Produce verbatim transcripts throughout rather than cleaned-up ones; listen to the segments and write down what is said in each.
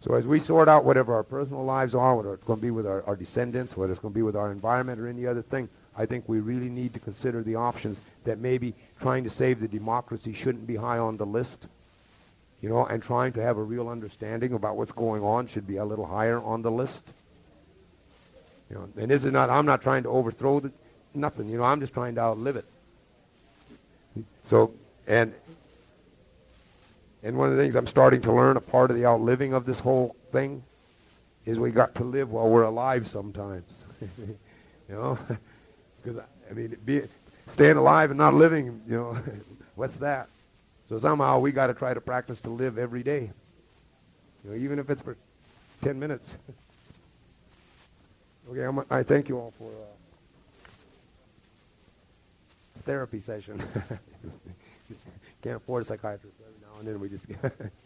So as we sort out whatever our personal lives are, whether it's going to be with our, our descendants, whether it's going to be with our environment or any other thing, I think we really need to consider the options that maybe trying to save the democracy shouldn't be high on the list, you know, and trying to have a real understanding about what's going on should be a little higher on the list. You know, and this is not, I'm not trying to overthrow the, nothing, you know, I'm just trying to outlive it. So, and and one of the things I'm starting to learn, a part of the outliving of this whole thing, is we got to live while we're alive sometimes. You know? Because, I mean, be, staying alive and not living, you know, what's that? So somehow we got to try to practice to live every day. You know, even if it's for ten minutes. Okay, I'm, I thank you all for a therapy session. Can't afford a psychiatrist every now and then. We just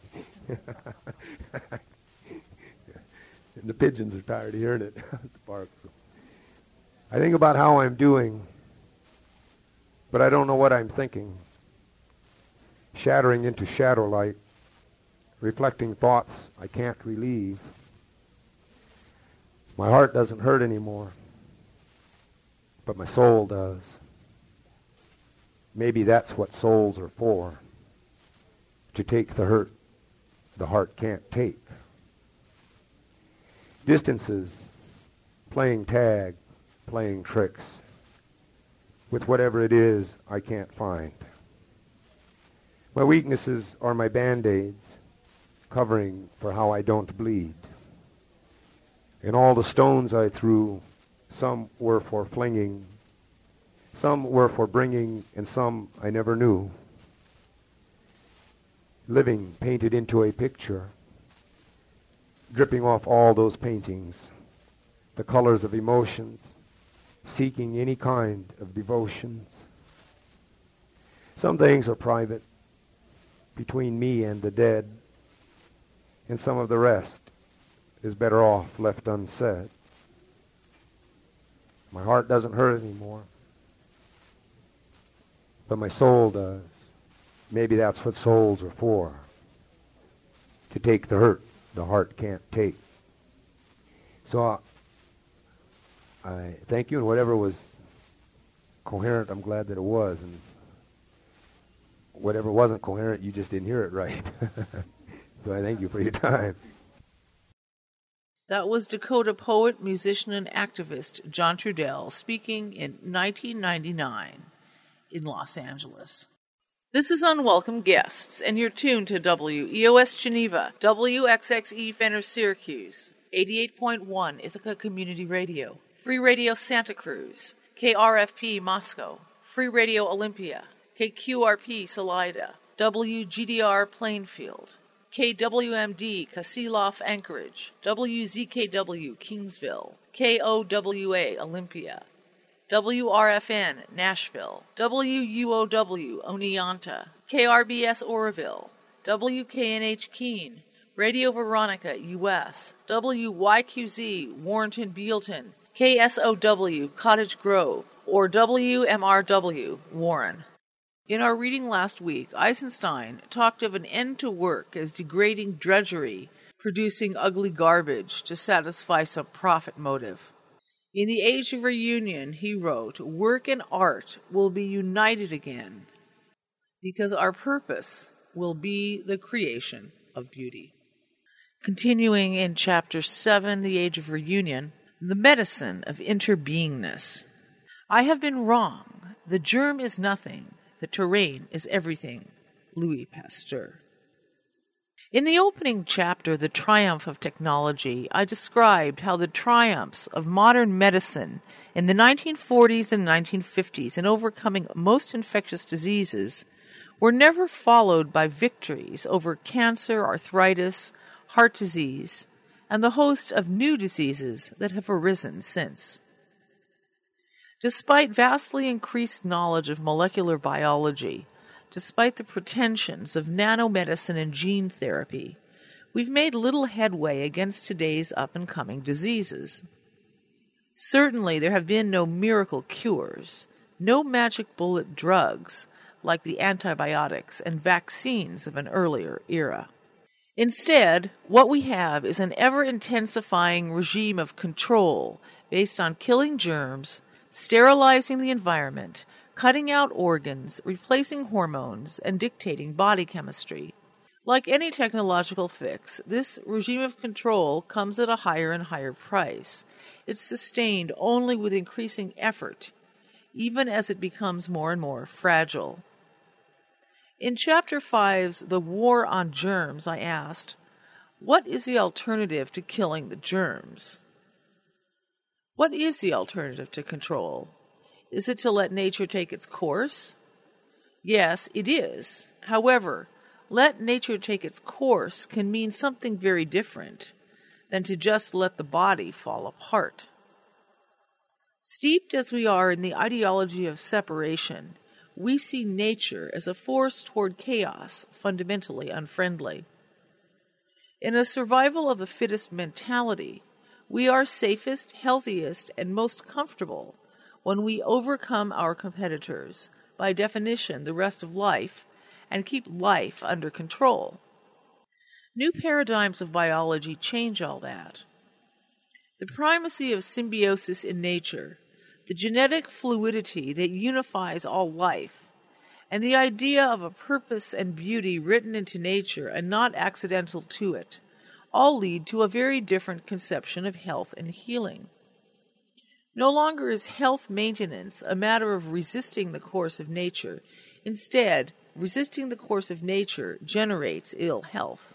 and the pigeons are tired of hearing it at the park. So. I think about how I'm doing, but I don't know what I'm thinking. Shattering into shadow light, reflecting thoughts I can't relieve. My heart doesn't hurt anymore, but my soul does. Maybe that's what souls are for, to take the hurt the heart can't take. Distances, playing tag, playing tricks with whatever it is I can't find. My weaknesses are my band-aids, covering for how I don't bleed. And all the stones I threw, some were for flinging, some were for bringing, and some I never knew. Living painted into a picture, dripping off all those paintings, the colors of emotions, seeking any kind of devotions. Some things are private, between me and the dead, and some of the rest is better off left unsaid. My heart doesn't hurt anymore, but my soul does. Maybe that's what souls are for, to take the hurt the heart can't take. So uh, I thank you, and whatever was coherent, I'm glad that it was, and whatever wasn't coherent, you just didn't hear it right. So I thank you for your time. That was Dakota poet, musician, and activist John Trudell speaking in nineteen ninety-nine in Los Angeles. This is Unwelcome Guests, and you're tuned to W E O S Geneva, W X X E Fenner Syracuse, eighty-eight point one Ithaca Community Radio, Free Radio Santa Cruz, K R F P Moscow, Free Radio Olympia, K Q R P Salida, W G D R Plainfield, K W M D Kasilof Anchorage, W Z K W Kingsville, K O W A Olympia, W R F N Nashville, W U O W Oneonta, K R B S Oroville, W K N H Keene, Radio Veronica U S, W Y Q Z Warrenton Bealton, K S O W Cottage Grove, or W M R W Warren. In our reading last week, Eisenstein talked of an end to work as degrading drudgery, producing ugly garbage to satisfy some profit motive. In the Age of Reunion, he wrote, "Work and art will be united again because our purpose will be the creation of beauty." Continuing in Chapter seven, The Age of Reunion, the medicine of interbeingness. I have been wrong. The germ is nothing. The terrain is everything. Louis Pasteur. In the opening chapter, The Triumph of Technology, I described how the triumphs of modern medicine in the nineteen forties and nineteen fifties in overcoming most infectious diseases were never followed by victories over cancer, arthritis, heart disease, and the host of new diseases that have arisen since. Despite vastly increased knowledge of molecular biology, despite the pretensions of nanomedicine and gene therapy, we've made little headway against today's up-and-coming diseases. Certainly there have been no miracle cures, no magic bullet drugs like the antibiotics and vaccines of an earlier era. Instead, what we have is an ever-intensifying regime of control based on killing germs, sterilizing the environment, cutting out organs, replacing hormones, and dictating body chemistry. Like any technological fix, this regime of control comes at a higher and higher price. It's sustained only with increasing effort, even as it becomes more and more fragile. In Chapter five's The War on Germs, I asked, what is the alternative to killing the germs? What is the alternative to control? Is it to let nature take its course? Yes, it is. However, let nature take its course can mean something very different than to just let the body fall apart. Steeped as we are in the ideology of separation, we see nature as a force toward chaos, fundamentally unfriendly. In a survival of the fittest mentality, we are safest, healthiest, and most comfortable when we overcome our competitors, by definition the rest of life, and keep life under control. New paradigms of biology change all that. The primacy of symbiosis in nature, the genetic fluidity that unifies all life, and the idea of a purpose and beauty written into nature and not accidental to it, all lead to a very different conception of health and healing. No longer is health maintenance a matter of resisting the course of nature. Instead, resisting the course of nature generates ill health.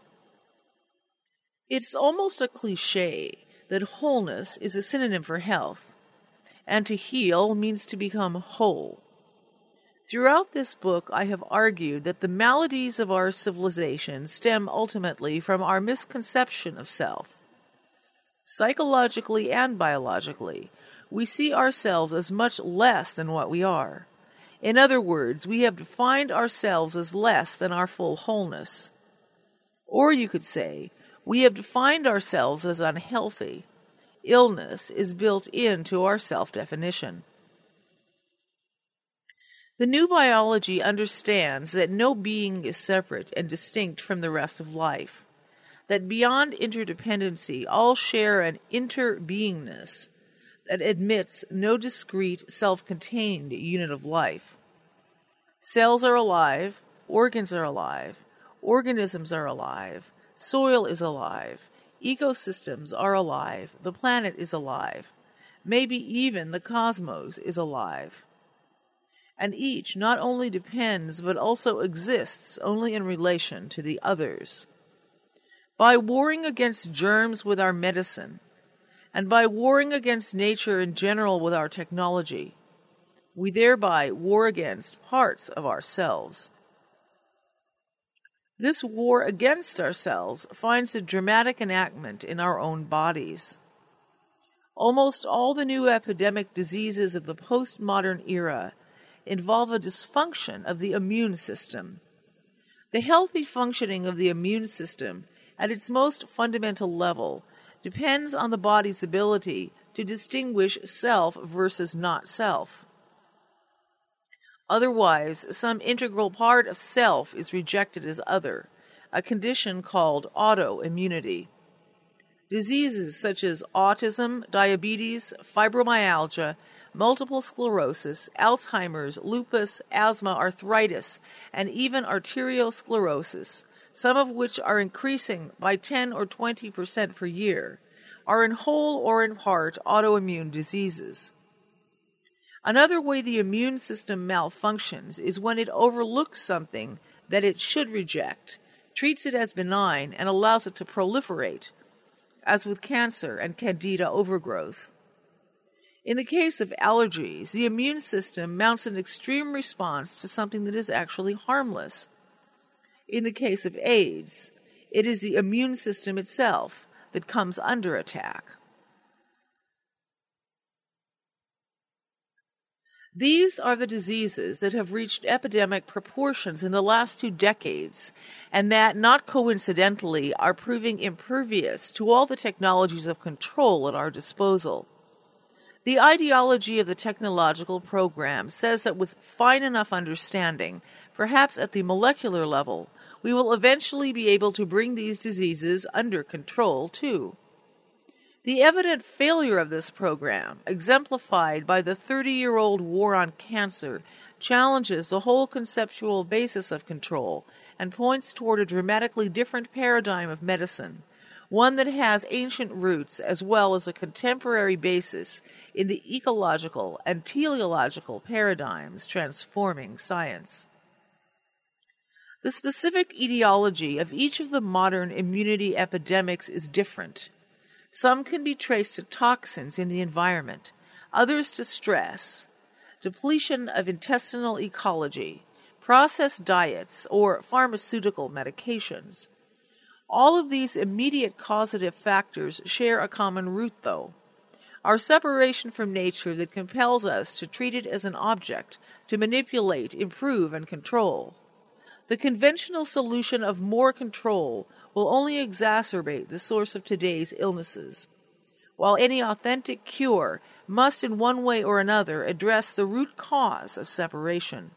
It's almost a cliché that wholeness is a synonym for health, and to heal means to become whole. Throughout this book, I have argued that the maladies of our civilization stem ultimately from our misconception of self. Psychologically and biologically, we see ourselves as much less than what we are. In other words, we have defined ourselves as less than our full wholeness. Or you could say, we have defined ourselves as unhealthy. Illness is built into our self-definition. The new biology understands that no being is separate and distinct from the rest of life, that beyond interdependency all share an interbeingness that admits no discrete, self-contained unit of life. Cells are alive, organs are alive, organisms are alive, soil is alive, ecosystems are alive, the planet is alive, maybe even the cosmos is alive. And each not only depends but also exists only in relation to the others. By warring against germs with our medicine, and by warring against nature in general with our technology, we thereby war against parts of ourselves. This war against ourselves finds a dramatic enactment in our own bodies. Almost all the new epidemic diseases of the postmodern era involve a dysfunction of the immune system. The healthy functioning of the immune system at its most fundamental level depends on the body's ability to distinguish self versus not self. Otherwise, some integral part of self is rejected as other, a condition called autoimmunity. Diseases such as autism, diabetes, fibromyalgia, multiple sclerosis, Alzheimer's, lupus, asthma, arthritis, and even arteriosclerosis, some of which are increasing by ten or twenty percent per year, are in whole or in part autoimmune diseases. Another way the immune system malfunctions is when it overlooks something that it should reject, treats it as benign, and allows it to proliferate, as with cancer and candida overgrowth. In the case of allergies, the immune system mounts an extreme response to something that is actually harmless. In the case of AIDS, it is the immune system itself that comes under attack. These are the diseases that have reached epidemic proportions in the last two decades, and that, not coincidentally, are proving impervious to all the technologies of control at our disposal. The ideology of the technological program says that with fine enough understanding, perhaps at the molecular level, we will eventually be able to bring these diseases under control, too. The evident failure of this program, exemplified by the thirty-year-old war on cancer, challenges the whole conceptual basis of control and points toward a dramatically different paradigm of medicine, one that has ancient roots as well as a contemporary basis in the ecological and teleological paradigms transforming science. The specific etiology of each of the modern immunity epidemics is different. Some can be traced to toxins in the environment, others to stress, depletion of intestinal ecology, processed diets, or pharmaceutical medications. All of these immediate causative factors share a common root, though: our separation from nature that compels us to treat it as an object, to manipulate, improve, and control. The conventional solution of more control will only exacerbate the source of today's illnesses, while any authentic cure must in one way or another address the root cause of separation.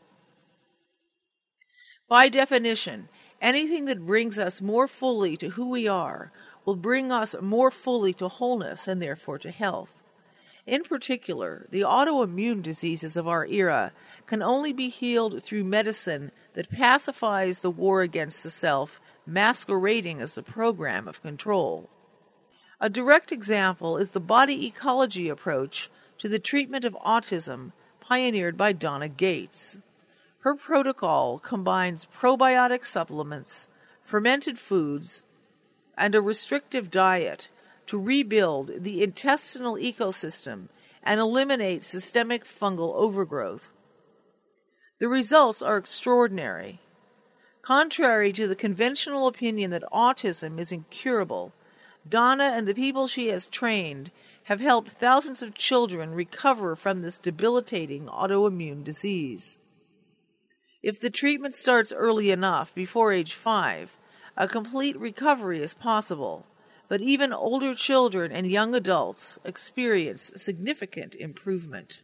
By definition, anything that brings us more fully to who we are will bring us more fully to wholeness and therefore to health. In particular, the autoimmune diseases of our era can only be healed through medicine that pacifies the war against the self, masquerading as the program of control. A direct example is the body ecology approach to the treatment of autism pioneered by Donna Gates. Her protocol combines probiotic supplements, fermented foods, and a restrictive diet to rebuild the intestinal ecosystem and eliminate systemic fungal overgrowth. The results are extraordinary. Contrary to the conventional opinion that autism is incurable, Donna and the people she has trained have helped thousands of children recover from this debilitating autoimmune disease. If the treatment starts early enough, before age five, a complete recovery is possible, but even older children and young adults experience significant improvement.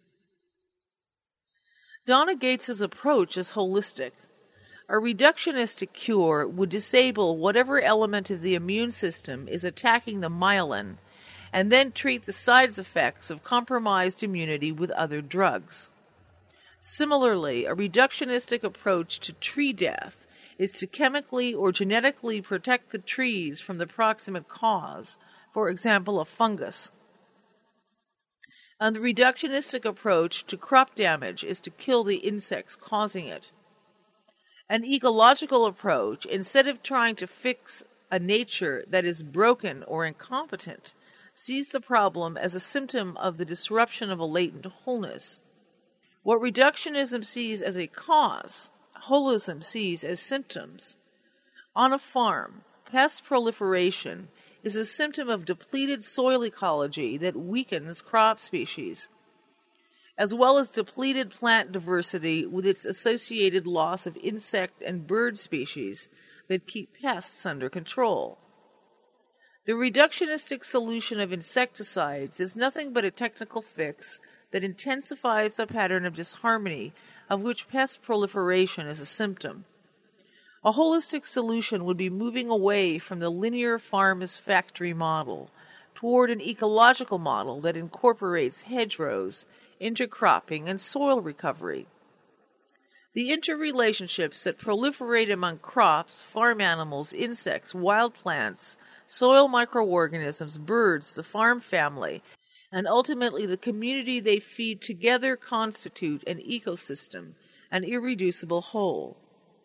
Donna Gates' approach is holistic. A reductionistic cure would disable whatever element of the immune system is attacking the myelin and then treat the side effects of compromised immunity with other drugs. Similarly, a reductionistic approach to tree death is to chemically or genetically protect the trees from the proximate cause, for example, a fungus. And the reductionistic approach to crop damage is to kill the insects causing it. An ecological approach, instead of trying to fix a nature that is broken or incompetent, sees the problem as a symptom of the disruption of a latent wholeness. What reductionism sees as a cause, holism sees as symptoms. On a farm, pest proliferation is a symptom of depleted soil ecology that weakens crop species, as well as depleted plant diversity with its associated loss of insect and bird species that keep pests under control. The reductionistic solution of insecticides is nothing but a technical fix that intensifies the pattern of disharmony of which pest proliferation is a symptom. A holistic solution would be moving away from the linear farm-as-factory model toward an ecological model that incorporates hedgerows, intercropping, and soil recovery. The interrelationships that proliferate among crops, farm animals, insects, wild plants, soil microorganisms, birds, the farm family, and ultimately the community they feed together constitute an ecosystem, an irreducible whole.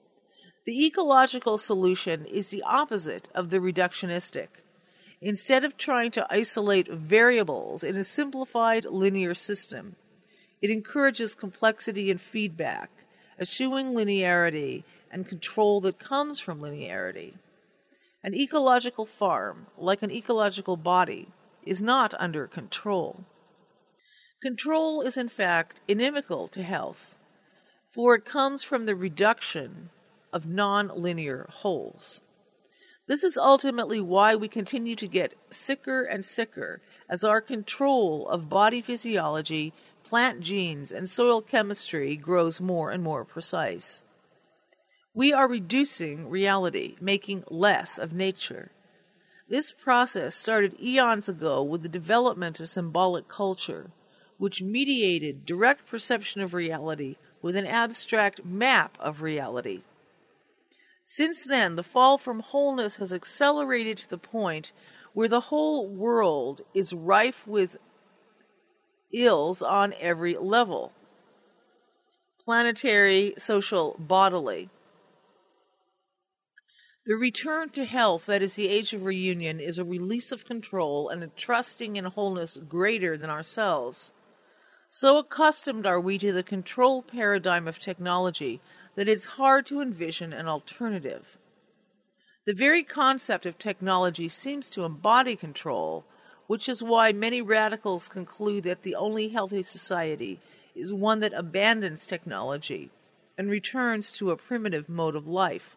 The ecological solution is the opposite of the reductionistic. Instead of trying to isolate variables in a simplified linear system, it encourages complexity and feedback, eschewing linearity and control that comes from linearity. An ecological farm, like an ecological body, is not under control. Control is in fact inimical to health, for it comes from the reduction of non-linear wholes. This is ultimately why we continue to get sicker and sicker as our control of body physiology, plant genes, and soil chemistry grows more and more precise. We are reducing reality, making less of nature. This process started eons ago with the development of symbolic culture, which mediated direct perception of reality with an abstract map of reality. Since then, the fall from wholeness has accelerated to the point where the whole world is rife with ills on every level: planetary, social, bodily. The return to health, that is the age of reunion, is a release of control and a trusting in wholeness greater than ourselves. So accustomed are we to the control paradigm of technology that it's hard to envision an alternative. The very concept of technology seems to embody control, which is why many radicals conclude that the only healthy society is one that abandons technology and returns to a primitive mode of life.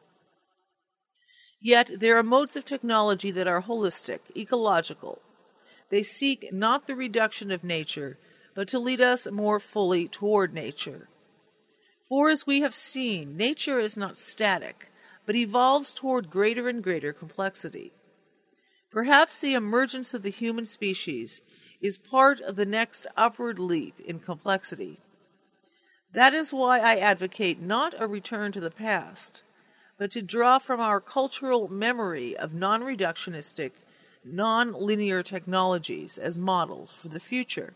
Yet there are modes of technology that are holistic, ecological. They seek not the reduction of nature, but to lead us more fully toward nature. For as we have seen, nature is not static, but evolves toward greater and greater complexity. Perhaps the emergence of the human species is part of the next upward leap in complexity. That is why I advocate not a return to the past, but to draw from our cultural memory of non-reductionistic, non-linear technologies as models for the future.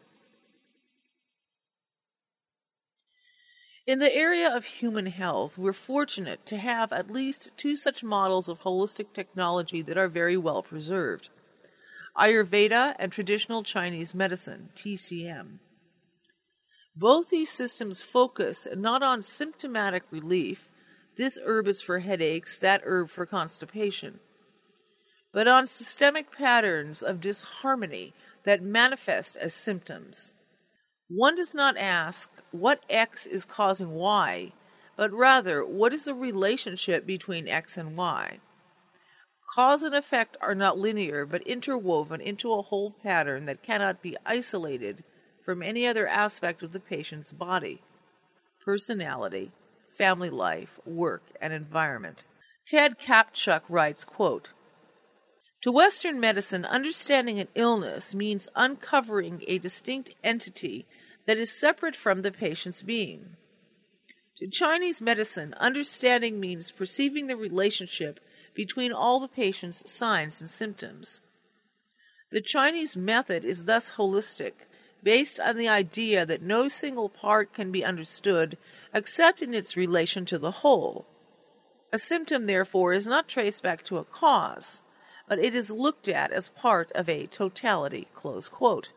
In the area of human health, we're fortunate to have at least two such models of holistic technology that are very well preserved: Ayurveda and traditional Chinese medicine, T C M. Both these systems focus not on symptomatic relief, this herb is for headaches, that herb for constipation, but on systemic patterns of disharmony that manifest as symptoms. One does not ask what X is causing Y, but rather what is the relationship between X and Y. Cause and effect are not linear, but interwoven into a whole pattern that cannot be isolated from any other aspect of the patient's body, personality, family life, work, and environment. Ted Kaptchuk writes, quote, "To Western medicine, understanding an illness means uncovering a distinct entity that is separate from the patient's being. To Chinese medicine, understanding means perceiving the relationship between all the patient's signs and symptoms. The Chinese method is thus holistic, based on the idea that no single part can be understood except in its relation to the whole. A symptom, therefore, is not traced back to a cause, but it is looked at as part of a totality." Close quote.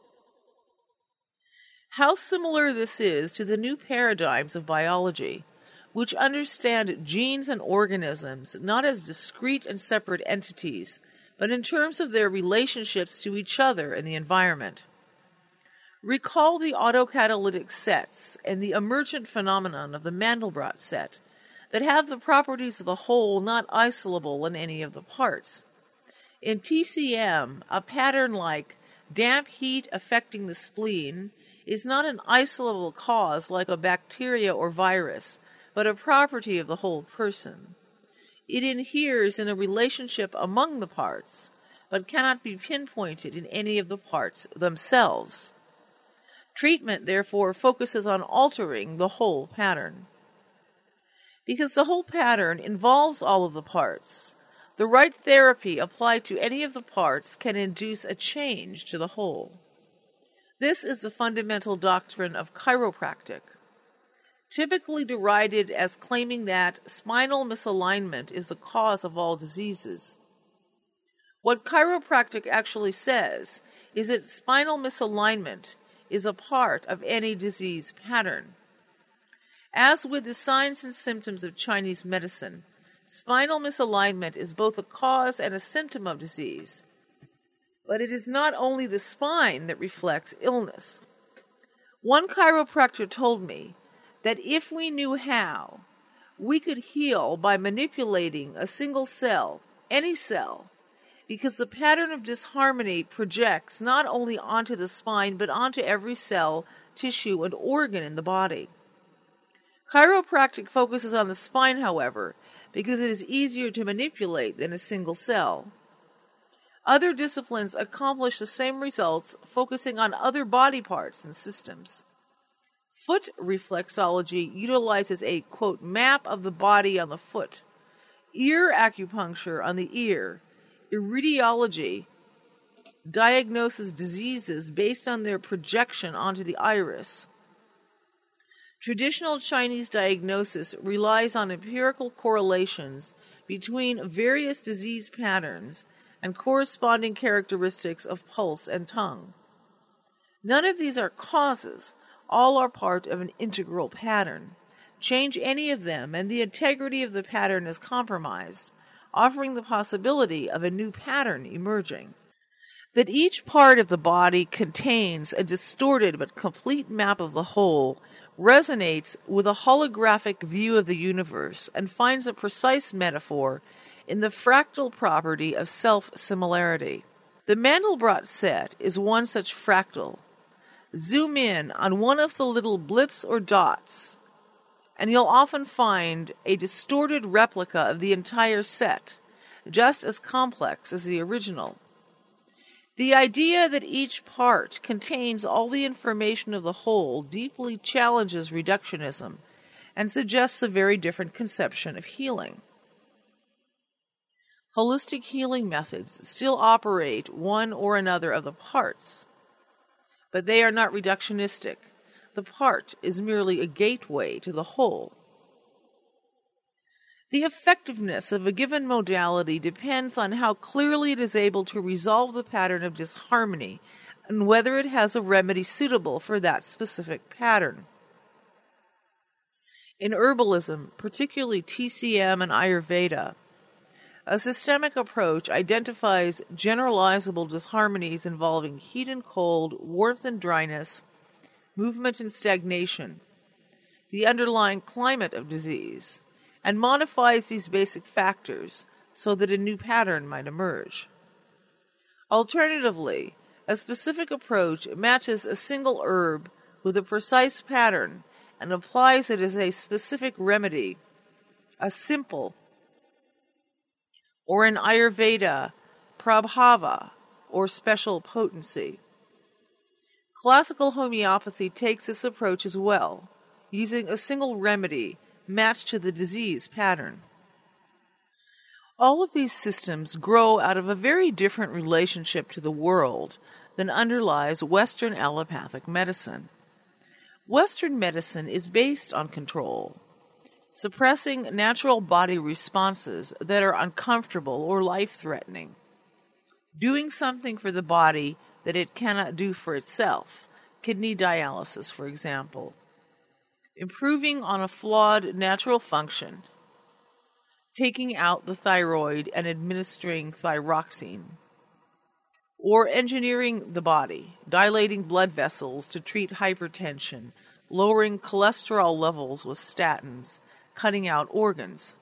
How similar this is to the new paradigms of biology, which understand genes and organisms not as discrete and separate entities, but in terms of their relationships to each other and the environment. Recall the autocatalytic sets and the emergent phenomenon of the Mandelbrot set that have the properties of the whole not isolable in any of the parts. In T C M, a pattern like damp heat affecting the spleen is not an isolable cause like a bacteria or virus, but a property of the whole person. It inheres in a relationship among the parts, but cannot be pinpointed in any of the parts themselves. Treatment, therefore, focuses on altering the whole pattern. Because the whole pattern involves all of the parts, the right therapy applied to any of the parts can induce a change to the whole. This is the fundamental doctrine of chiropractic, typically derided as claiming that spinal misalignment is the cause of all diseases. What chiropractic actually says is that spinal misalignment is a part of any disease pattern. As with the signs and symptoms of Chinese medicine, spinal misalignment is both a cause and a symptom of disease. But it is not only the spine that reflects illness. One chiropractor told me that if we knew how, we could heal by manipulating a single cell, any cell, because the pattern of disharmony projects not only onto the spine but onto every cell, tissue, and organ in the body. Chiropractic focuses on the spine, however, because it is easier to manipulate than a single cell. Other disciplines accomplish the same results, focusing on other body parts and systems. Foot reflexology utilizes a, quote, map of the body on the foot. Ear acupuncture on the ear. Iridiology diagnoses diseases based on their projection onto the iris. Traditional Chinese diagnosis relies on empirical correlations between various disease patterns and corresponding characteristics of pulse and tongue. None of these are causes, all are part of an integral pattern. Change any of them, and the integrity of the pattern is compromised, offering the possibility of a new pattern emerging. That each part of the body contains a distorted but complete map of the whole resonates with a holographic view of the universe and finds a precise metaphor in the fractal property of self-similarity. The Mandelbrot set is one such fractal. Zoom in on one of the little blips or dots, and you'll often find a distorted replica of the entire set, just as complex as the original. The idea that each part contains all the information of the whole deeply challenges reductionism and suggests a very different conception of healing. Holistic healing methods still operate one or another of the parts, but they are not reductionistic. The part is merely a gateway to the whole. The effectiveness of a given modality depends on how clearly it is able to resolve the pattern of disharmony and whether it has a remedy suitable for that specific pattern. In herbalism, particularly T C M and Ayurveda, a systemic approach identifies generalizable disharmonies involving heat and cold, warmth and dryness, movement and stagnation, the underlying climate of disease, and modifies these basic factors so that a new pattern might emerge. Alternatively, a specific approach matches a single herb with a precise pattern and applies it as a specific remedy, a simple, or in Ayurveda, prabhava, or special potency. Classical homeopathy takes this approach as well, using a single remedy matched to the disease pattern. All of these systems grow out of a very different relationship to the world than underlies Western allopathic medicine. Western medicine is based on control, suppressing natural body responses that are uncomfortable or life-threatening, doing something for the body that it cannot do for itself, kidney dialysis, for example, improving on a flawed natural function, taking out the thyroid and administering thyroxine, or engineering the body, dilating blood vessels to treat hypertension, lowering cholesterol levels with statins, cutting out organs.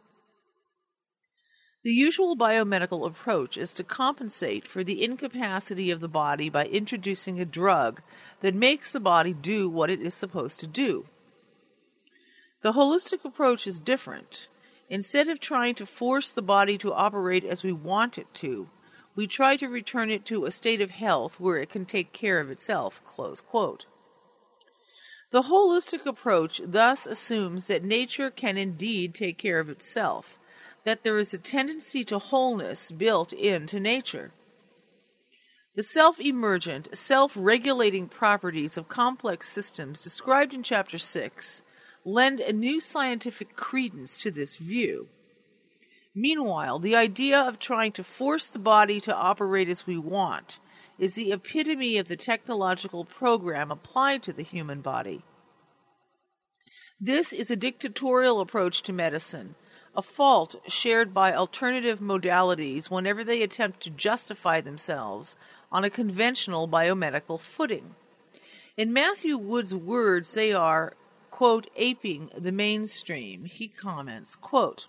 The usual biomedical approach is to compensate for the incapacity of the body by introducing a drug that makes the body do what it is supposed to do. The holistic approach is different. Instead of trying to force the body to operate as we want it to, we try to return it to a state of health where it can take care of itself, close quote. The holistic approach thus assumes that nature can indeed take care of itself, that there is a tendency to wholeness built into nature. The self-emergent, self-regulating properties of complex systems described in Chapter six lend a new scientific credence to this view. Meanwhile, the idea of trying to force the body to operate as we want is the epitome of the technological program applied to the human body. This is a dictatorial approach to medicine, a fault shared by alternative modalities whenever they attempt to justify themselves on a conventional biomedical footing. In Matthew Wood's words, they are, quote, aping the mainstream. He comments, quote,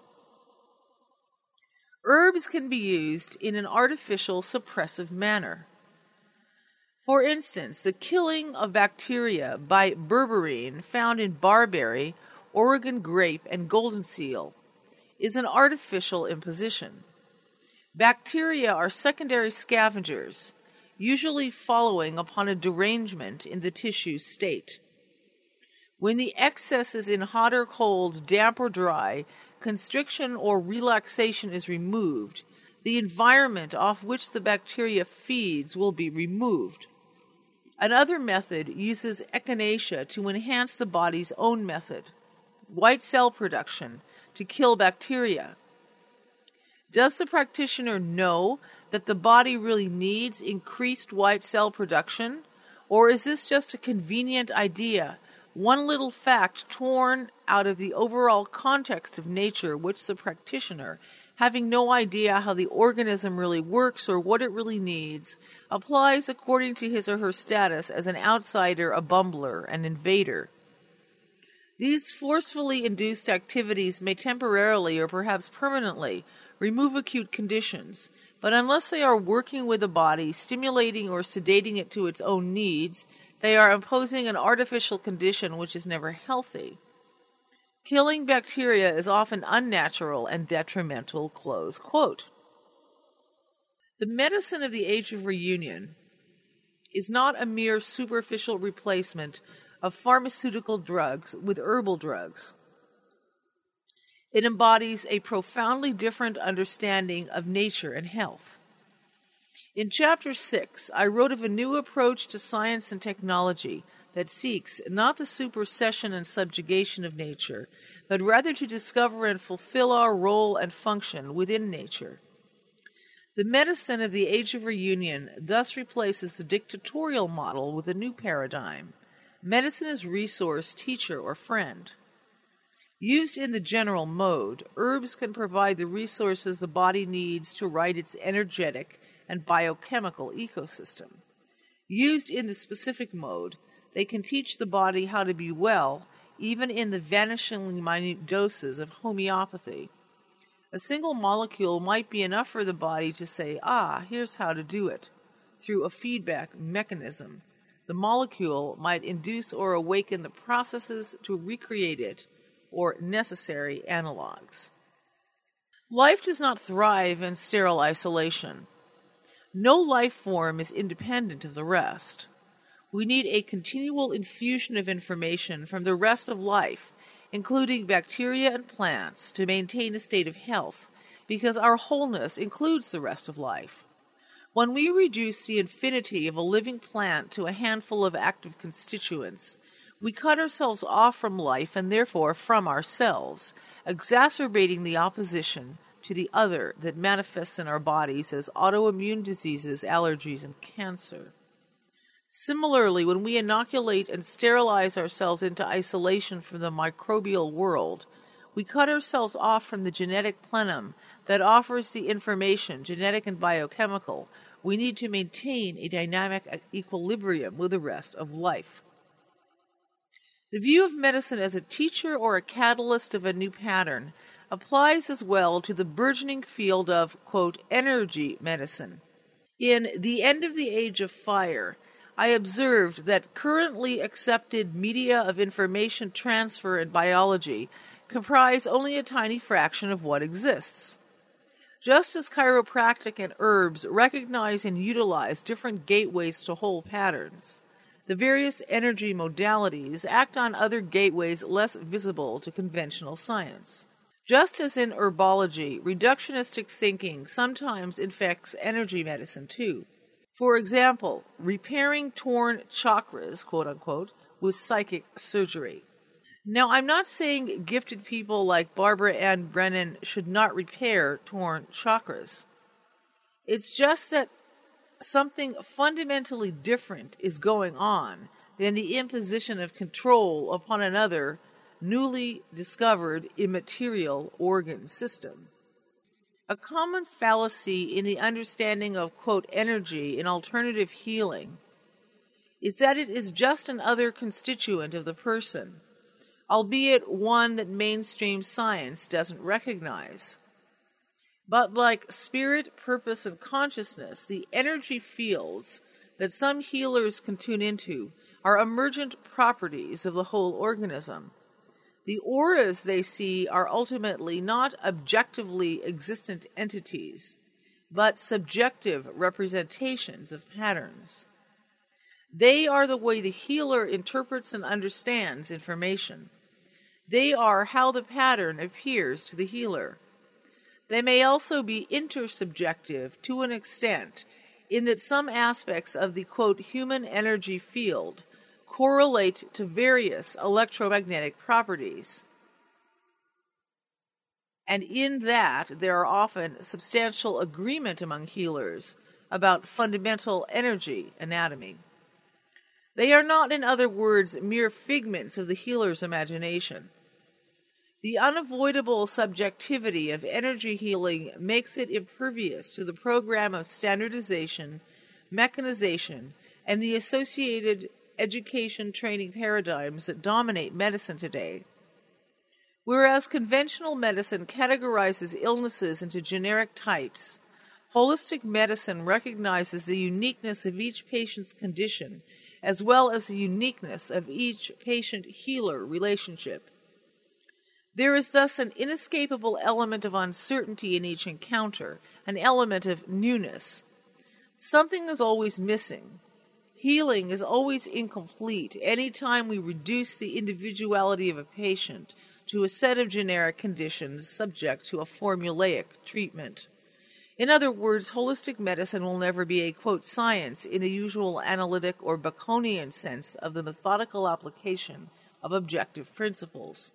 herbs can be used in an artificial suppressive manner. For instance, the killing of bacteria by berberine found in barberry Oregon grape, and golden seal, is an artificial imposition. Bacteria are secondary scavengers, usually following upon a derangement in the tissue state. When the excess is in hot or cold, damp or dry, constriction or relaxation is removed, the environment off which the bacteria feeds will be removed. Another method uses echinacea to enhance the body's own method, white cell production, to kill bacteria. Does the practitioner know that the body really needs increased white cell production, or is this just a convenient idea, one little fact torn out of the overall context of nature, which the practitioner, having no idea how the organism really works or what it really needs, applies according to his or her status as an outsider, a bumbler, an invader? These forcefully induced activities may temporarily or perhaps permanently remove acute conditions, but unless they are working with the body, stimulating or sedating it to its own needs, they are imposing an artificial condition which is never healthy. Killing bacteria is often unnatural and detrimental, close quote. The medicine of the Age of Reunion is not a mere superficial replacement of pharmaceutical drugs with herbal drugs. It embodies a profoundly different understanding of nature and health. In Chapter six, I wrote of a new approach to science and technology that seeks not the supersession and subjugation of nature, but rather to discover and fulfill our role and function within nature. The medicine of the Age of Reunion thus replaces the dictatorial model with a new paradigm. Medicine as resource, teacher, or friend. Used in the general mode, herbs can provide the resources the body needs to right its energetic and biochemical ecosystem. Used in the specific mode, they can teach the body how to be well, even in the vanishingly minute doses of homeopathy. A single molecule might be enough for the body to say, ah, here's how to do it, through a feedback mechanism. The molecule might induce or awaken the processes to recreate it, or necessary analogs. Life does not thrive in sterile isolation. No life form is independent of the rest. We need a continual infusion of information from the rest of life, including bacteria and plants, to maintain a state of health, because our wholeness includes the rest of life. When we reduce the infinity of a living plant to a handful of active constituents, we cut ourselves off from life and therefore from ourselves, exacerbating the opposition to the other that manifests in our bodies as autoimmune diseases, allergies, and cancer. Similarly, when we inoculate and sterilize ourselves into isolation from the microbial world, we cut ourselves off from the genetic plenum that offers the information, genetic and biochemical, we need to maintain a dynamic equilibrium with the rest of life. The view of medicine as a teacher or a catalyst of a new pattern applies as well to the burgeoning field of, quote, energy medicine. In The End of the Age of Fire, I observed that currently accepted media of information transfer in biology comprise only a tiny fraction of what exists. Just as chiropractic and herbs recognize and utilize different gateways to whole patterns, the various energy modalities act on other gateways less visible to conventional science. Just as in herbology, reductionistic thinking sometimes infects energy medicine too. For example, repairing torn chakras, quote-unquote, with psychic surgery. Now, I'm not saying gifted people like Barbara Ann Brennan should not repair torn chakras. It's just that something fundamentally different is going on than the imposition of control upon another newly discovered immaterial organ system. A common fallacy in the understanding of, quote, energy in alternative healing is that it is just another constituent of the person, albeit one that mainstream science doesn't recognize. But like spirit, purpose, and consciousness, the energy fields that some healers can tune into are emergent properties of the whole organism. The auras they see are ultimately not objectively existent entities, but subjective representations of patterns. They are the way the healer interprets and understands information. They are how the pattern appears to the healer. They may also be intersubjective to an extent, in that some aspects of the, quote, human energy field correlate to various electromagnetic properties. And in that, there are often substantial agreement among healers about fundamental energy anatomy. They are not, in other words, mere figments of the healer's imagination. The unavoidable subjectivity of energy healing makes it impervious to the program of standardization, mechanization, and the associated education training paradigms that dominate medicine today. Whereas conventional medicine categorizes illnesses into generic types, holistic medicine recognizes the uniqueness of each patient's condition as well as the uniqueness of each patient-healer relationship. There is thus an inescapable element of uncertainty in each encounter, an element of newness. Something is always missing. Healing is always incomplete any time we reduce the individuality of a patient to a set of generic conditions subject to a formulaic treatment. In other words, holistic medicine will never be a, quote, science in the usual analytic or Baconian sense of the methodical application of objective principles.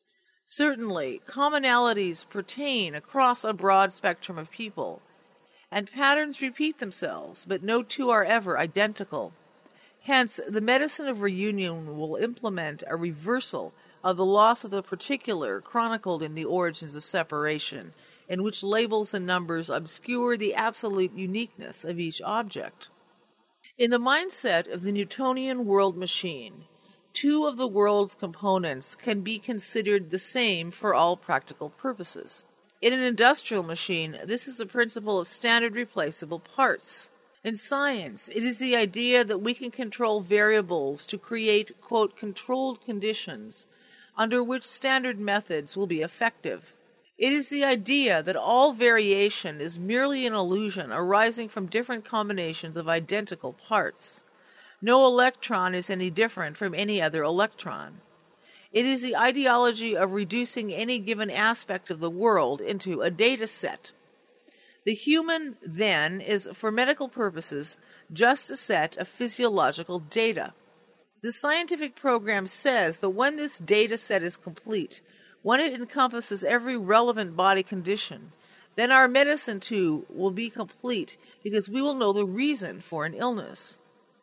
Certainly, commonalities pertain across a broad spectrum of people, and patterns repeat themselves, but no two are ever identical. Hence, the medicine of reunion will implement a reversal of the loss of the particular chronicled in the origins of separation, in which labels and numbers obscure the absolute uniqueness of each object. In the mindset of the Newtonian world machine, two of the world's components can be considered the same for all practical purposes. In an industrial machine, this is the principle of standard replaceable parts. In science, it is the idea that we can control variables to create, quote, controlled conditions under which standard methods will be effective. It is the idea that all variation is merely an illusion arising from different combinations of identical parts. No electron is any different from any other electron. It is the ideology of reducing any given aspect of the world into a data set. The human, then, is, for medical purposes, just a set of physiological data. The scientific program says that when this data set is complete, when it encompasses every relevant body condition, then our medicine, too, will be complete because we will know the reason for an illness.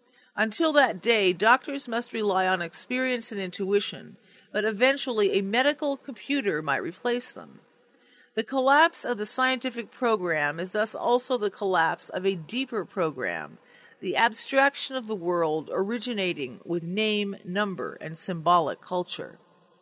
Until that day, doctors must rely on experience and intuition, but eventually a medical computer might replace them. The collapse of the scientific program is thus also the collapse of a deeper program, the abstraction of the world originating with name, number, and symbolic culture.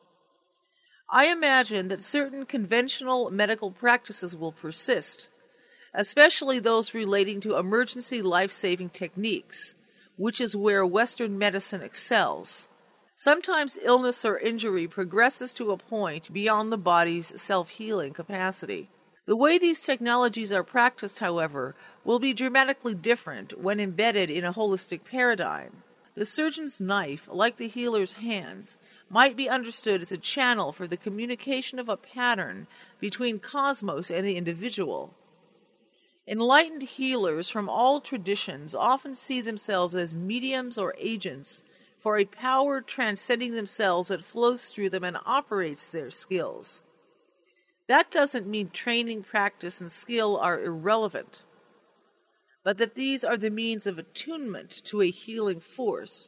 I imagine that certain conventional medical practices will persist, especially those relating to emergency life-saving techniques, which is where Western medicine excels. Sometimes illness or injury progresses to a point beyond the body's self-healing capacity. The way these technologies are practiced, however, will be dramatically different when embedded in a holistic paradigm. The surgeon's knife, like the healer's hands, might be understood as a channel for the communication of a pattern between cosmos and the individual. Enlightened healers from all traditions often see themselves as mediums or agents for a power transcending themselves that flows through them and operates their skills. That doesn't mean training, practice, and skill are irrelevant, but that these are the means of attunement to a healing force.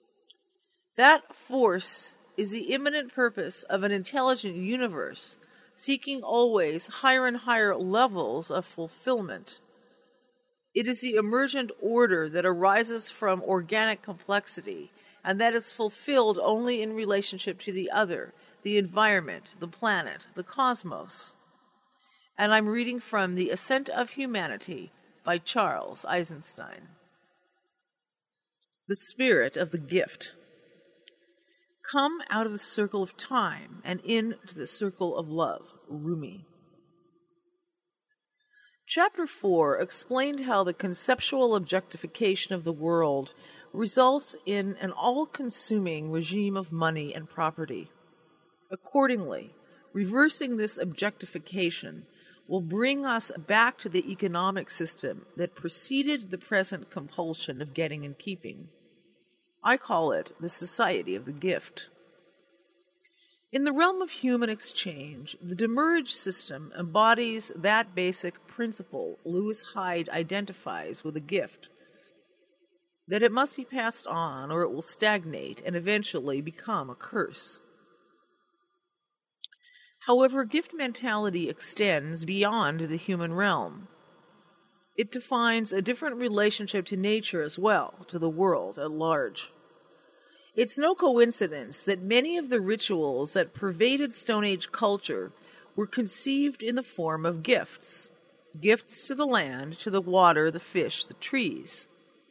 That force is the immanent purpose of an intelligent universe, seeking always higher and higher levels of fulfillment. It is the emergent order that arises from organic complexity, and that is fulfilled only in relationship to the other, the environment, the planet, the cosmos. And I'm reading from The Ascent of Humanity by Charles Eisenstein. The Spirit of the Gift. come out of the circle of time and into the circle of love. Rumi. Chapter four explained how the conceptual objectification of the world results in an all-consuming regime of money and property. Accordingly, reversing this objectification will bring us back to the economic system that preceded the present compulsion of getting and keeping. I call it the society of the gift. In the realm of human exchange, the demurrage system embodies that basic principle Lewis Hyde identifies with a gift, that it must be passed on or it will stagnate and eventually become a curse. However, gift mentality extends beyond the human realm. It defines a different relationship to nature as well, to the world at large. It's no coincidence that many of the rituals that pervaded Stone Age culture were conceived in the form of gifts. Gifts to the land, to the water, the fish, the trees.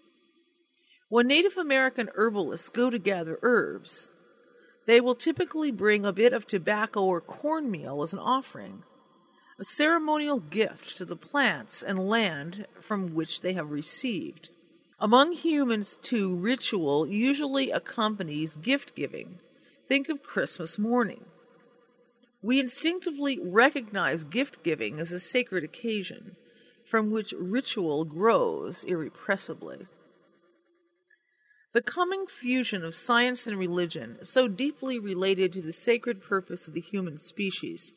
When Native American herbalists go to gather herbs, they will typically bring a bit of tobacco or cornmeal as an offering, a ceremonial gift to the plants and land from which they have received. Among humans, too, ritual usually accompanies gift-giving. Think of Christmas morning. We instinctively recognize gift-giving as a sacred occasion from which ritual grows irrepressibly. The coming fusion of science and religion, so deeply related to the sacred purpose of the human species,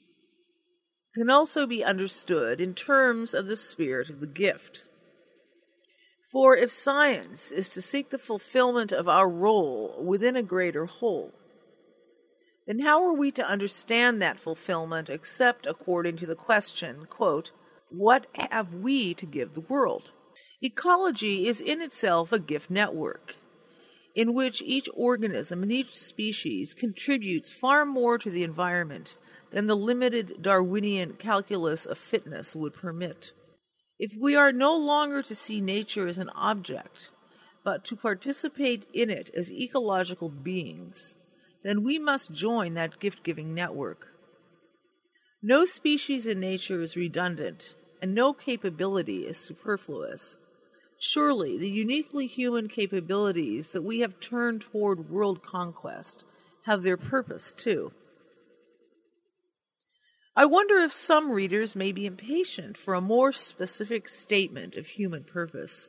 can also be understood in terms of the spirit of the gift. For if science is to seek the fulfillment of our role within a greater whole, then how are we to understand that fulfillment except according to the question, quote, what have we to give the world? Ecology is in itself a gift network, in which each organism and each species contributes far more to the environment than the limited Darwinian calculus of fitness would permit. If we are no longer to see nature as an object, but to participate in it as ecological beings, then we must join that gift-giving network. No species in nature is redundant, and no capability is superfluous. Surely the uniquely human capabilities that we have turned toward world conquest have their purpose too. I wonder if some readers may be impatient for a more specific statement of human purpose.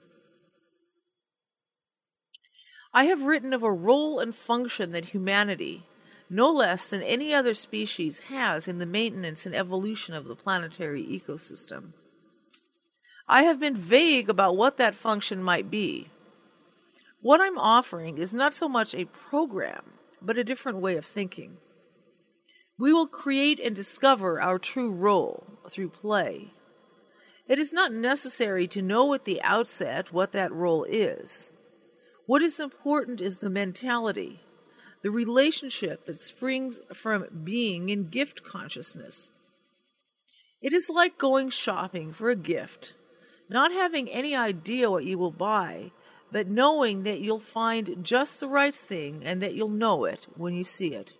I have written of a role and function that humanity, no less than any other species, has in the maintenance and evolution of the planetary ecosystem. I have been vague about what that function might be. What I'm offering is not so much a program, but a different way of thinking. We will create and discover our true role through play. It is not necessary to know at the outset what that role is. What is important is the mentality, the relationship that springs from being in gift consciousness. It is like going shopping for a gift, not having any idea what you will buy, but knowing that you'll find just the right thing and that you'll know it when you see it.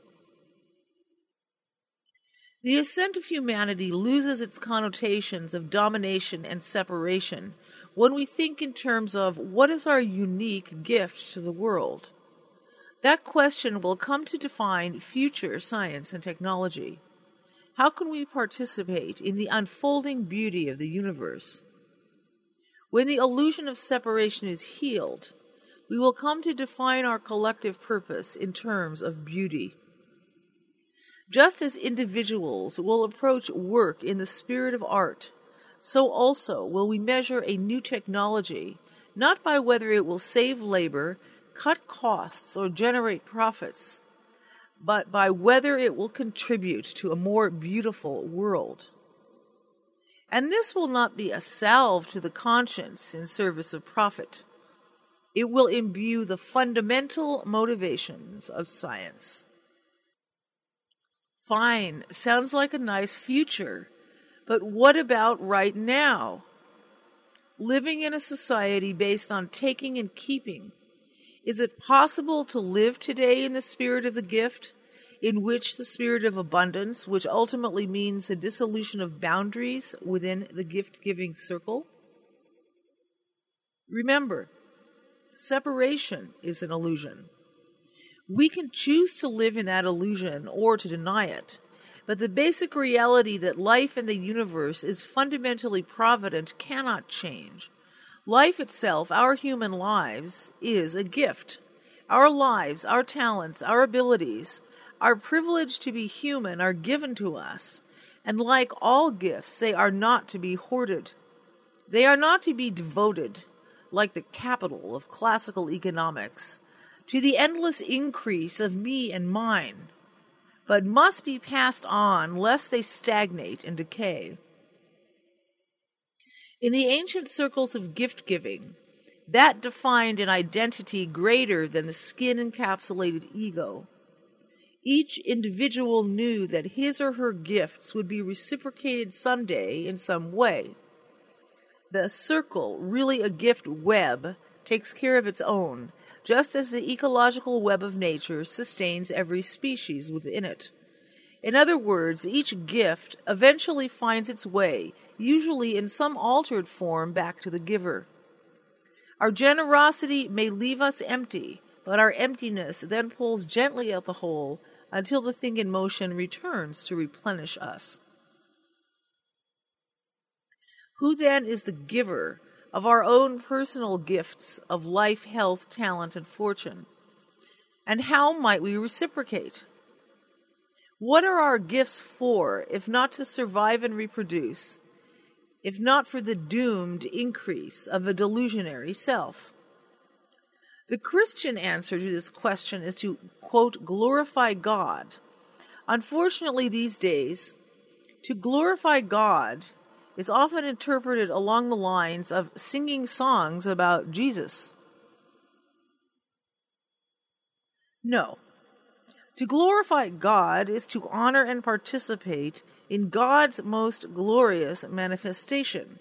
The ascent of humanity loses its connotations of domination and separation when we think in terms of what is our unique gift to the world. That question will come to define future science and technology. How can we participate in the unfolding beauty of the universe? When the illusion of separation is healed, we will come to define our collective purpose in terms of beauty. Just as individuals will approach work in the spirit of art, so also will we measure a new technology, not by whether it will save labor, cut costs, or generate profits, but by whether it will contribute to a more beautiful world. And this will not be a salve to the conscience in service of profit. It will imbue the fundamental motivations of science. Fine, sounds like a nice future, but what about right now? Living in a society based on taking and keeping, Is it possible to live today in the spirit of the gift, in which the spirit of abundance, which ultimately means the dissolution of boundaries within the gift-giving circle? Remember, separation is an illusion. We can choose to live in that illusion or to deny it, but the basic reality that life in the universe is fundamentally provident cannot change. Life itself, our human lives, is a gift. Our lives, our talents, our abilities, our privilege to be human are given to us, and like all gifts, they are not to be hoarded. They are not to be devoted, like the capital of classical economics, to the endless increase of me and mine, but must be passed on lest they stagnate and decay. In the ancient circles of gift-giving, that defined an identity greater than the skin-encapsulated ego. Each individual knew that his or her gifts would be reciprocated someday in some way. The circle, really a gift web, takes care of its own, just as the ecological web of nature sustains every species within it. In other words, each gift eventually finds its way, usually in some altered form, back to the giver. Our generosity may leave us empty, but our emptiness then pulls gently at the hole until the thing in motion returns to replenish us. Who then is the giver of our own personal gifts of life, health, talent, and fortune? And how might we reciprocate? What are our gifts for, if not to survive and reproduce, if not for the doomed increase of a delusionary self? The Christian answer to this question is to, quote, glorify God. Unfortunately, these days, to glorify God is often interpreted along the lines of singing songs about Jesus. No. To glorify God is to honor and participate in God's most glorious manifestation.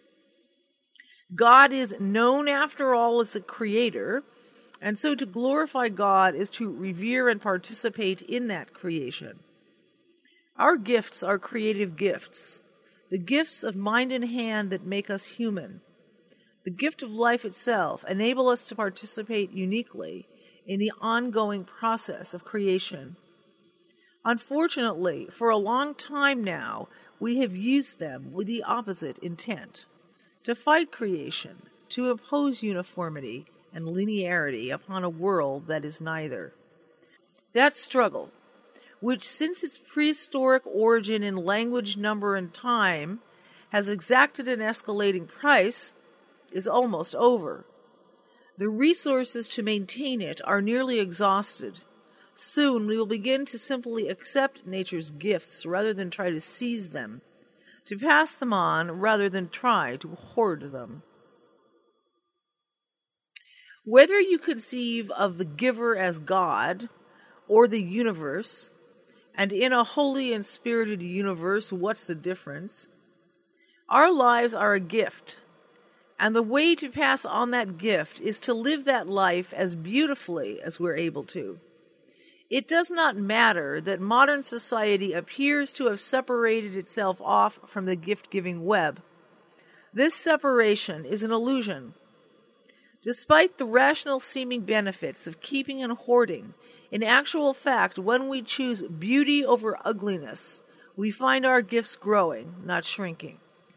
God is known, after all, as the Creator, and so to glorify God is to revere and participate in that creation. Our gifts are creative gifts, the gifts of mind and hand that make us human. The gift of life itself enable us to participate uniquely in the ongoing process of creation. Unfortunately, for a long time now, we have used them with the opposite intent, to fight creation, to impose uniformity and linearity upon a world that is neither. That struggle, which since its prehistoric origin in language, number, and time has exacted an escalating price, is almost over. The resources to maintain it are nearly exhausted. Soon we will begin to simply accept nature's gifts rather than try to seize them, to pass them on rather than try to hoard them. Whether you conceive of the giver as God or the universe, and in a holy and spirited universe, what's the difference? Our lives are a gift, and the way to pass on that gift is to live that life as beautifully as we're able to. It does not matter that modern society appears to have separated itself off from the gift-giving web. This separation is an illusion. Despite the rational seeming benefits of keeping and hoarding, in actual fact, when we choose beauty over ugliness, we find our gifts growing, not shrinking.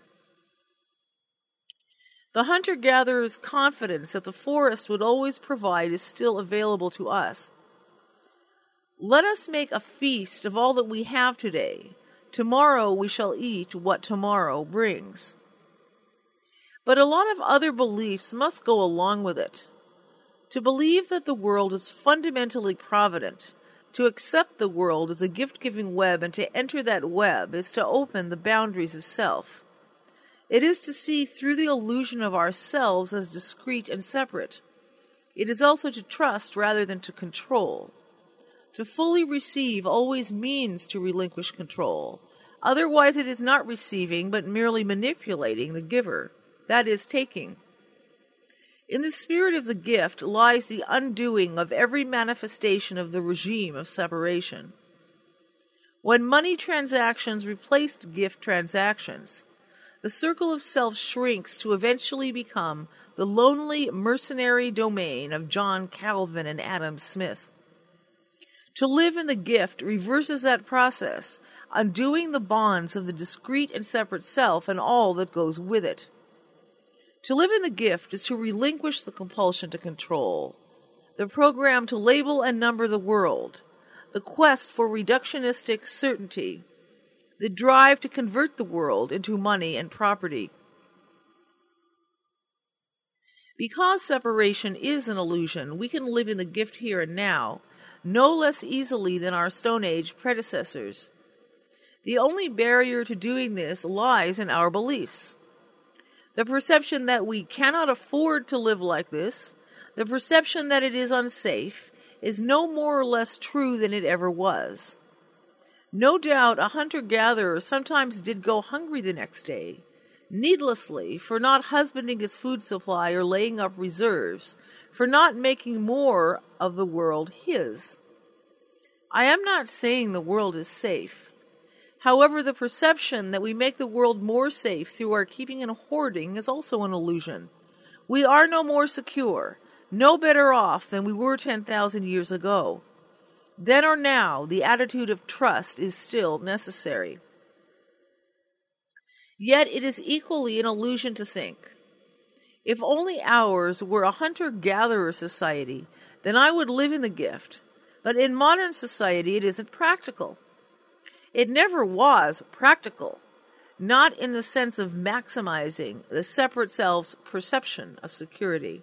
The hunter-gatherer's confidence that the forest would always provide is still available to us. Let us make a feast of all that we have today. Tomorrow we shall eat what tomorrow brings. But a lot of other beliefs must go along with it. To believe that the world is fundamentally provident, to accept the world as a gift-giving web and to enter that web is to open the boundaries of self. It is to see through the illusion of ourselves as discrete and separate. It is also to trust rather than to control. To fully receive always means to relinquish control. Otherwise it is not receiving but merely manipulating the giver. That is taking. In the spirit of the gift lies the undoing of every manifestation of the regime of separation. When money transactions replaced gift transactions, the circle of self shrinks to eventually become the lonely, mercenary domain of John Calvin and Adam Smith. To live in the gift reverses that process, undoing the bonds of the discrete and separate self and all that goes with it. To live in the gift is to relinquish the compulsion to control, the program to label and number the world, the quest for reductionistic certainty, the drive to convert the world into money and property. Because separation is an illusion, we can live in the gift here and now, no less easily than our Stone Age predecessors. The only barrier to doing this lies in our beliefs. The perception that we cannot afford to live like this, the perception that it is unsafe, is no more or less true than it ever was. No doubt a hunter-gatherer sometimes did go hungry the next day, needlessly, for not husbanding his food supply or laying up reserves, for not making more of the world his. I am not saying the world is safe. However, the perception that we make the world more safe through our keeping and hoarding is also an illusion. We are no more secure, no better off than we were ten thousand years ago. Then or now, the attitude of trust is still necessary. Yet it is equally an illusion to think, if only ours were a hunter-gatherer society, then I would live in the gift. But in modern society, it isn't practical. It never was practical, not in the sense of maximizing the separate self's perception of security.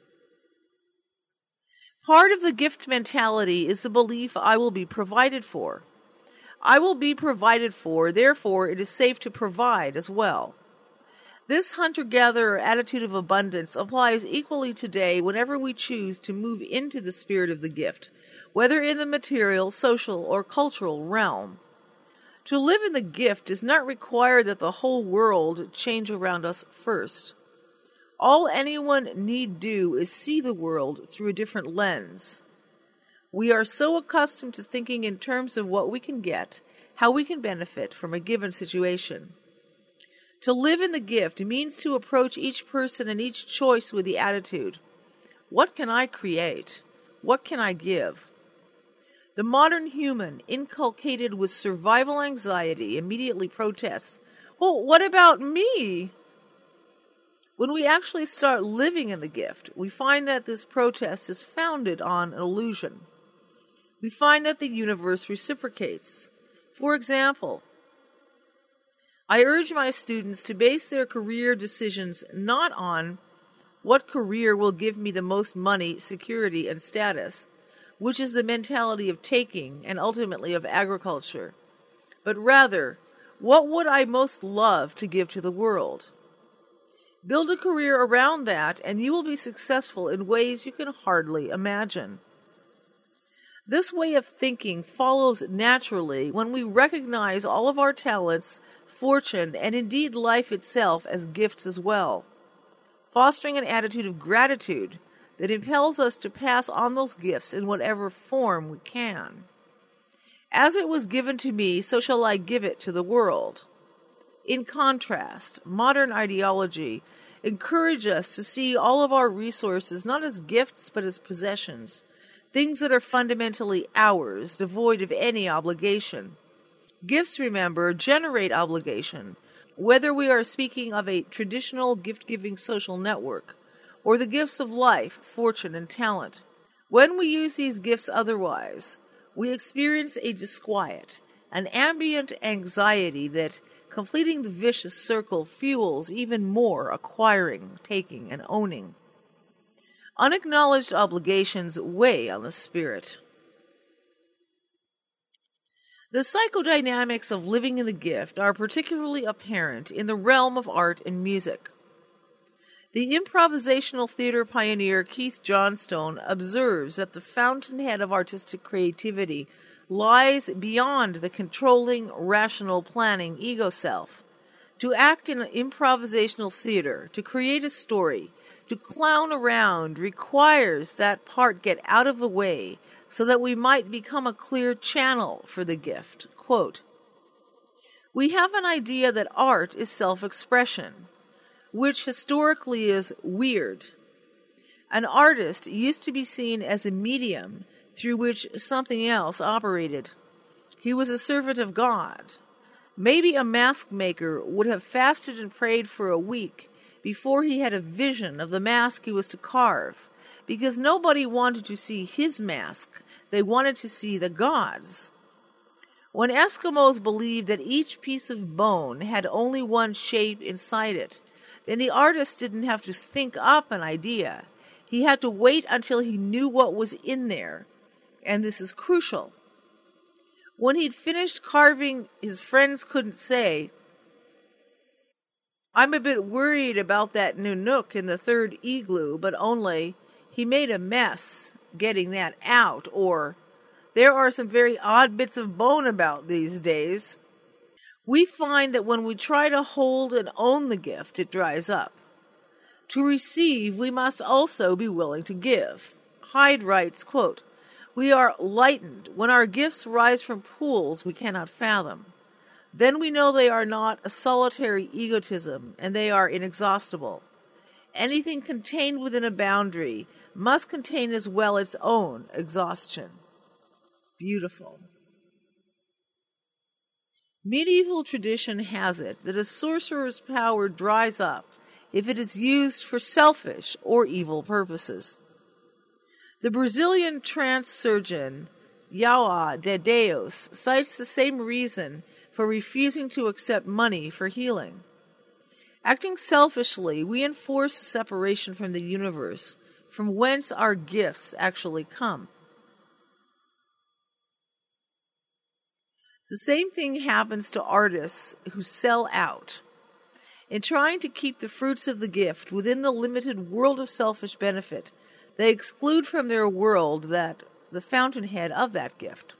Part of the gift mentality is the belief I will be provided for. I will be provided for, therefore it is safe to provide as well. This hunter-gatherer attitude of abundance applies equally today whenever we choose to move into the spirit of the gift, whether in the material, social, or cultural realm. To live in the gift does not require that the whole world change around us first. All anyone need do is see the world through a different lens. We are so accustomed to thinking in terms of what we can get, how we can benefit from a given situation. To live in the gift means to approach each person and each choice with the attitude, what can I create? What can I give? The modern human, inculcated with survival anxiety, immediately protests, well, what about me? When we actually start living in the gift, we find that this protest is founded on an illusion. We find that the universe reciprocates. For example, I urge my students to base their career decisions not on what career will give me the most money, security, and status, which is the mentality of taking and ultimately of agriculture, but rather, what would I most love to give to the world? Build a career around that, and you will be successful in ways you can hardly imagine. This way of thinking follows naturally when we recognize all of our talents, fortune, and indeed life itself as gifts as well, fostering an attitude of gratitude that impels us to pass on those gifts in whatever form we can. As it was given to me, so shall I give it to the world. In contrast, modern ideology encourages us to see all of our resources not as gifts but as possessions, things that are fundamentally ours, devoid of any obligation. Gifts, remember, generate obligation, whether we are speaking of a traditional gift-giving social network, or the gifts of life, fortune, and talent. When we use these gifts otherwise, we experience a disquiet, an ambient anxiety that, completing the vicious circle, fuels even more acquiring, taking, and owning. Unacknowledged obligations weigh on the spirit. The psychodynamics of living in the gift are particularly apparent in the realm of art and music. The improvisational theater pioneer Keith Johnstone observes that the fountainhead of artistic creativity lies beyond the controlling, rational, planning ego self. To act in an improvisational theater, to create a story, to clown around requires that part get out of the way so that we might become a clear channel for the gift. Quote, we have an idea that art is self-expression, which historically is weird. An artist used to be seen as a medium through which something else operated. He was a servant of God. Maybe a mask maker would have fasted and prayed for a week before he had a vision of the mask he was to carve, because nobody wanted to see his mask. They wanted to see the gods. When Eskimos believed that each piece of bone had only one shape inside it, then the artist didn't have to think up an idea. He had to wait until he knew what was in there. And this is crucial. When he'd finished carving, his friends couldn't say, I'm a bit worried about that new nook in the third igloo, but only, he made a mess getting that out, or, there are some very odd bits of bone about these days. We find that when we try to hold and own the gift, it dries up. To receive, we must also be willing to give. Hyde writes, quote, we are lightened when our gifts rise from pools we cannot fathom. Then we know they are not a solitary egotism, and they are inexhaustible. Anything contained within a boundary must contain as well its own exhaustion. Beautiful. Medieval tradition has it that a sorcerer's power dries up if it is used for selfish or evil purposes. The Brazilian trance surgeon João de Deus cites the same reason for refusing to accept money for healing. Acting selfishly, we enforce separation from the universe, from whence our gifts actually come. The same thing happens to artists who sell out. In trying to keep the fruits of the gift within the limited world of selfish benefit, they exclude from their world that the fountainhead of that gift.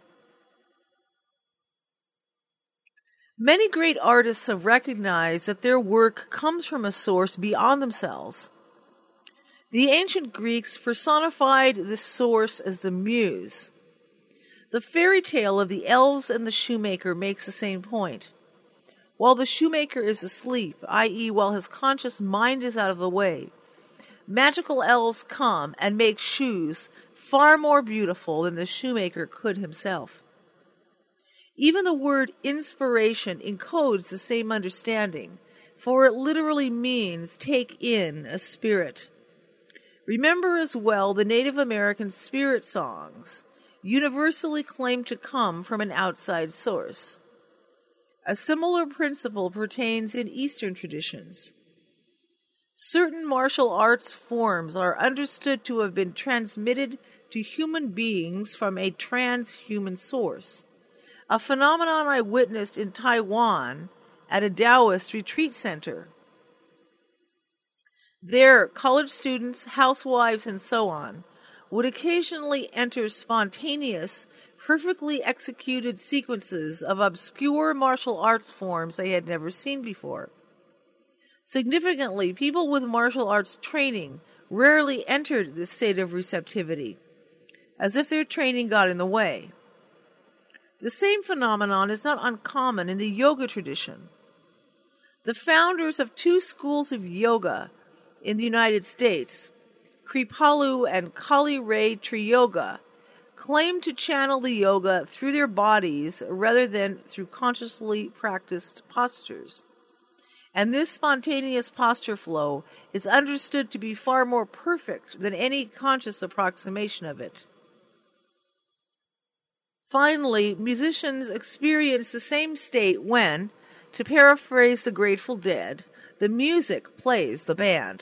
Many great artists have recognized that their work comes from a source beyond themselves. The ancient Greeks personified this source as the muse. The fairy tale of the elves and the shoemaker makes the same point. While the shoemaker is asleep, that is, while his conscious mind is out of the way, magical elves come and make shoes far more beautiful than the shoemaker could himself. Even the word inspiration encodes the same understanding, for it literally means take in a spirit. Remember as well the Native American spirit songs, universally claimed to come from an outside source. A similar principle pertains in Eastern traditions. Certain martial arts forms are understood to have been transmitted to human beings from a transhuman source, a phenomenon I witnessed in Taiwan at a Taoist retreat center. There, college students, housewives, and so on would occasionally enter spontaneous, perfectly executed sequences of obscure martial arts forms they had never seen before. Significantly, people with martial arts training rarely entered this state of receptivity, as if their training got in the way. The same phenomenon is not uncommon in the yoga tradition. The founders of two schools of yoga in the United States, Kripalu and Kali Ray Triyoga, claim to channel the yoga through their bodies rather than through consciously practiced postures. And this spontaneous posture flow is understood to be far more perfect than any conscious approximation of it. Finally, musicians experience the same state when, to paraphrase the Grateful Dead, the music plays the band.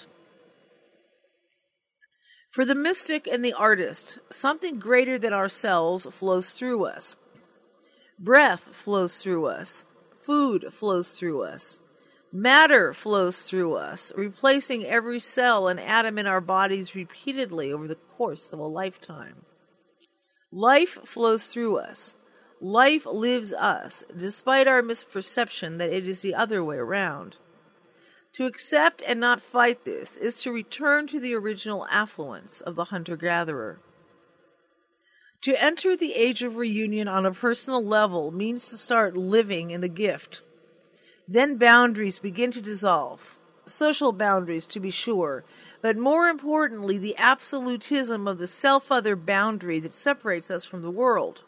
For the mystic and the artist, something greater than ourselves flows through us. Breath flows through us. Food flows through us. Matter flows through us, replacing every cell and atom in our bodies repeatedly over the course of a lifetime. Life flows through us. Life lives us, despite our misperception that it is the other way around. To accept and not fight this is to return to the original affluence of the hunter-gatherer. To enter the age of reunion on a personal level means to start living in the gift. Then boundaries begin to dissolve. Social boundaries, to be sure, but more importantly, the absolutism of the self-other boundary that separates us from the world.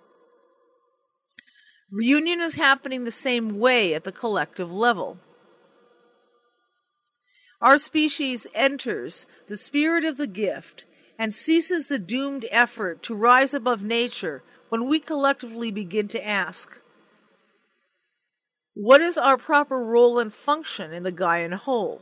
Reunion is happening the same way at the collective level. Our species enters the spirit of the gift and ceases the doomed effort to rise above nature when we collectively begin to ask, what is our proper role and function in the Gaian whole?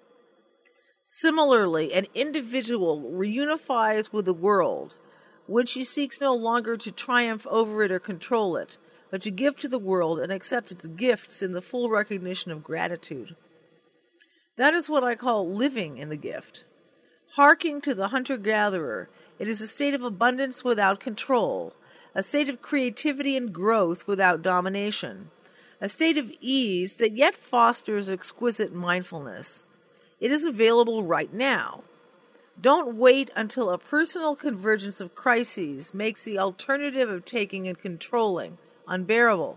Similarly, an individual reunifies with the world when she seeks no longer to triumph over it or control it, but to give to the world and accept its gifts in the full recognition of gratitude. That is what I call living in the gift. Harking to the hunter-gatherer, it is a state of abundance without control, a state of creativity and growth without domination, a state of ease that yet fosters exquisite mindfulness. It is available right now. Don't wait until a personal convergence of crises makes the alternative of taking and controlling unbearable.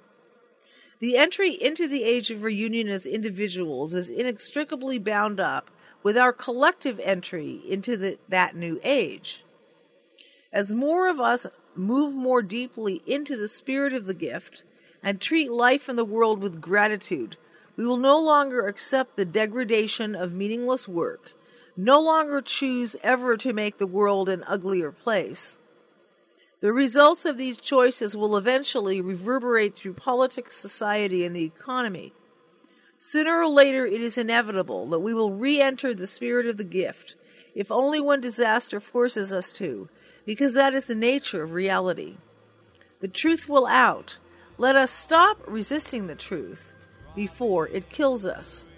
The entry into the age of reunion as individuals is inextricably bound up with our collective entry into the, that new age. As more of us move more deeply into the spirit of the gift and treat life and the world with gratitude, we will no longer accept the degradation of meaningless work, no longer choose ever to make the world an uglier place. The results of these choices will eventually reverberate through politics, society, and the economy. Sooner or later, it is inevitable that we will re-enter the spirit of the gift, if only when disaster forces us to, because that is the nature of reality. The truth will out. Let us stop resisting the truth before it kills us.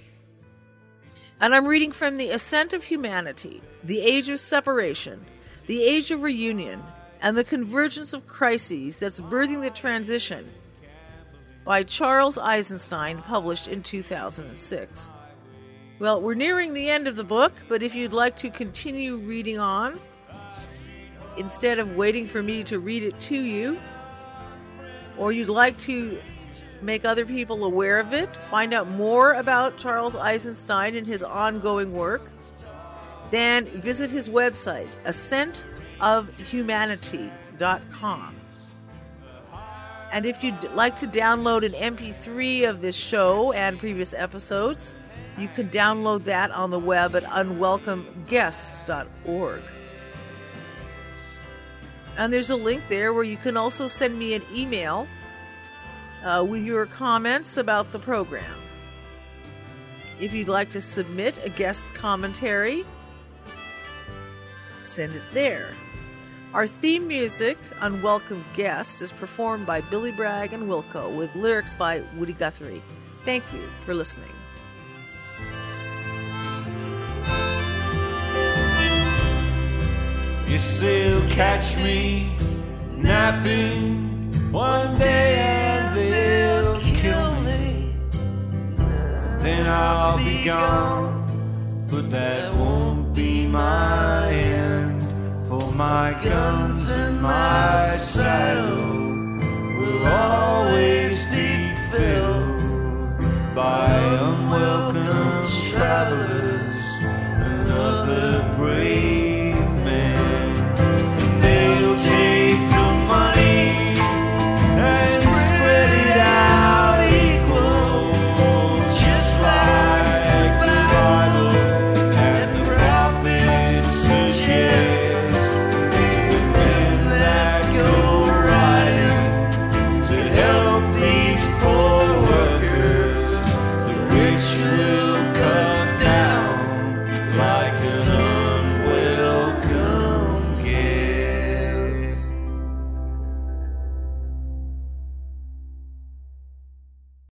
And I'm reading from The Ascent of Humanity, The Age of Separation, The Age of Reunion, and the Convergence of Crises That's Birthing the Transition, by Charles Eisenstein, published in two thousand six. Well, we're nearing the end of the book, but if you'd like to continue reading on, instead of waiting for me to read it to you, or you'd like to make other people aware of it, find out more about Charles Eisenstein and his ongoing work, then visit his website, ascent of humanity dot com. And if you'd like to download an M P three of this show and previous episodes, you can download that on the web at unwelcome guests dot org. And there's a link there where you can also send me an email uh, with your comments about the program. If you'd like to submit a guest commentary, send it there. Our theme music, Unwelcome Guest, is performed by Billy Bragg and Wilco with lyrics by Woody Guthrie. Thank you for listening. You still catch me napping one day and they'll kill me. Then I'll be gone, but that won't be my end. For my guns and my saddle will always